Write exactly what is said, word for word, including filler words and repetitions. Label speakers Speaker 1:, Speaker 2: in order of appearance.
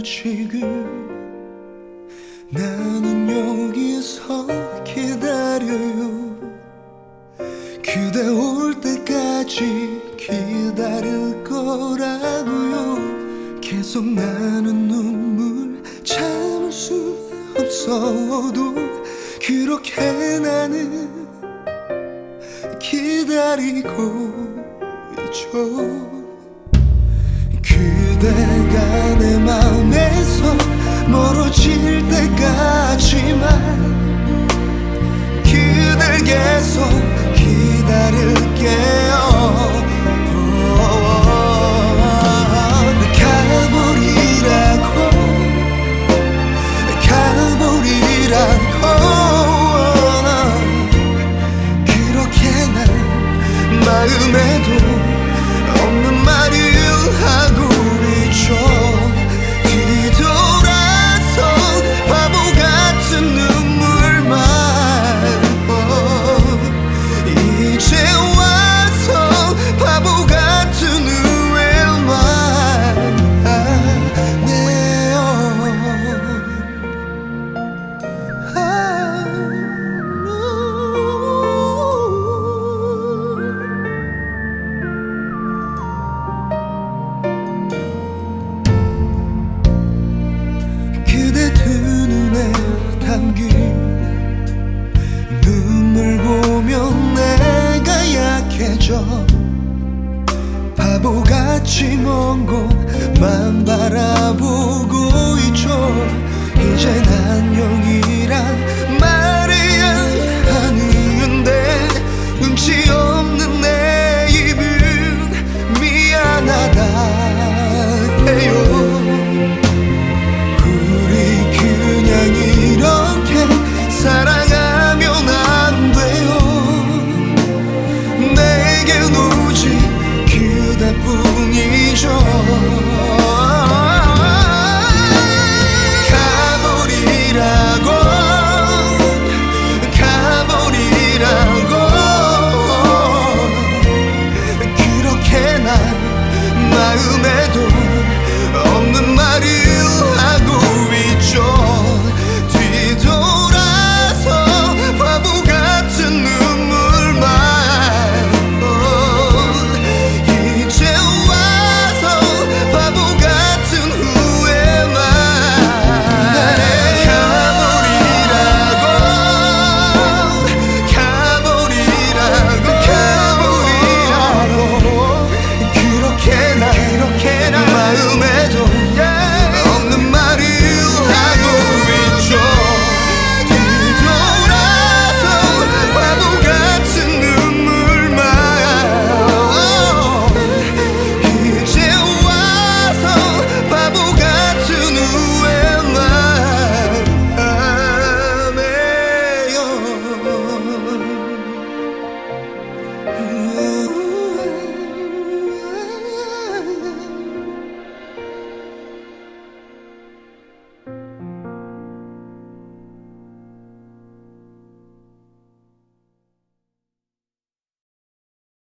Speaker 1: 지금 나는 여기서 기다려요. 그대 올 때까지 기다릴 거라고요. 계속 나는 눈물 참을 수 없어도 그렇게 나는 기다리고 있죠. 그대가 내 마음에서 멀어질 때까지만 그댈 계속 기다릴게요. 가버리라고 가버리라고 그렇게 난 마음에도 없는 말을 하고 있죠. 뒤돌아서 바보 같은 눈물만 이제 와서 바보 같은 후회만 하네요. 그대 두 눈에 담긴 눈물 보면 내가 약해져 바보같이 먼 곳만 바라보고 있죠. 이제 안녕이란 말이야 하는데 눈치 없는 내 입은 미안하다 해요. 이렇게 사랑하면 안 돼요. 내겐 오직 그대뿐이죠. 가버리라고 가버리라고 그렇게 난 마음에